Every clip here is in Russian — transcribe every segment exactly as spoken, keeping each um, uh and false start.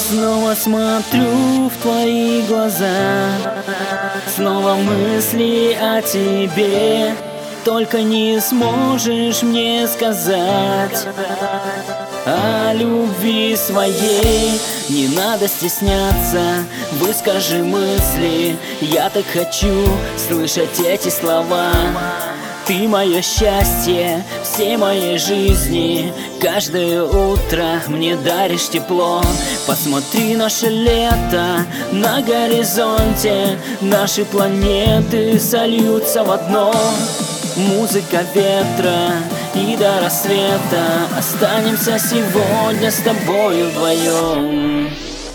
Снова смотрю в твои глаза, снова мысли о тебе. Только не сможешь мне сказать о любви своей. Не надо стесняться, выскажи мысли. Я так хочу слышать эти слова. Ты мое счастье всей моей жизни. Каждое утро мне даришь тепло. Посмотри, наше лето на горизонте. Наши планеты сольются в одно. Музыка ветра, и до рассвета останемся сегодня с тобою вдвоем.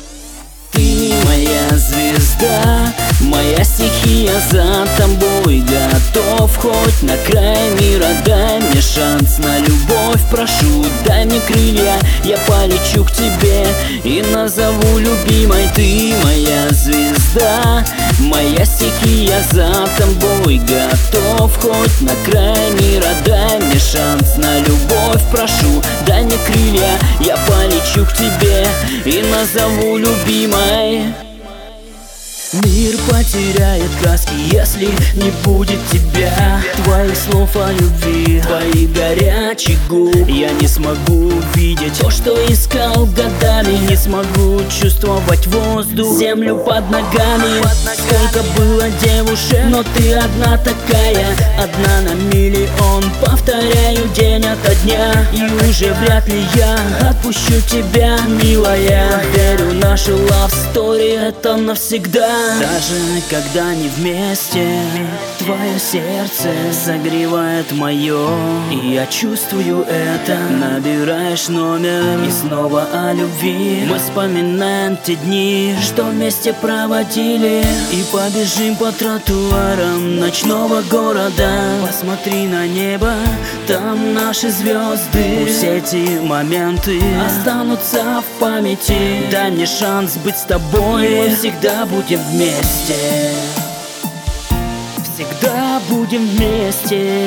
Ты моя звезда, моя стихия, за тобой готов хоть на край мира. Дай мне шанс на любовь, прошу, дай мне крылья. Я полечу к тебе и назову любимой. Ты моя звезда, моя стихия, за тобой готов хоть на край мира. Дай мне шанс на любовь, прошу, дай мне крылья. Я полечу к тебе и назову любимой. Мир потеряет краски, если не будет тебя. Твоих слов о любви, твоих горячих губ. Я не смогу увидеть то, что искал годами. Не смогу чувствовать воздух, землю под ногами. Сколько было девушек, но ты одна такая. Одна на миллион, повторяю день ото дня. И уже вряд ли я отпущу тебя, милая. Верю, наша love story — это навсегда. Даже когда не вместе, твое сердце согревает мое. И я чувствую это. Набираешь номер и снова о любви. Мы вспоминаем те дни, что вместе проводили. И побежим по тротуарам ночного города. Посмотри на небо, там наши звезды. Пусть эти моменты останутся в памяти. Дай мне шанс быть с тобой, и мы всегда будем вместе. Всегда будем вместе.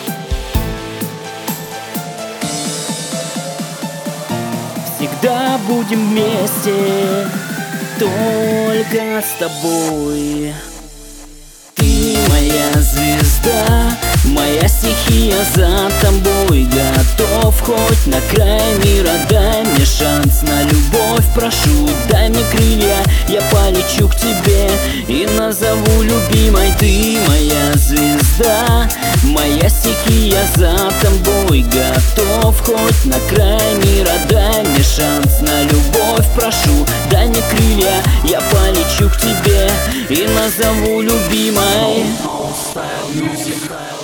Всегда будем вместе. Только с тобой. Ты моя звезда, моя стихия, за тобой готов хоть на край мира. Дай мне шанс на любовь, прошу, дай мне крылья. Я полечу к тебе и назову любимой. Ты моя звезда, моя стихия, за тобой готов хоть на край мира. Дай мне шанс на любовь, прошу, дай мне крылья. Я полечу к тебе и назову любимой. Style music.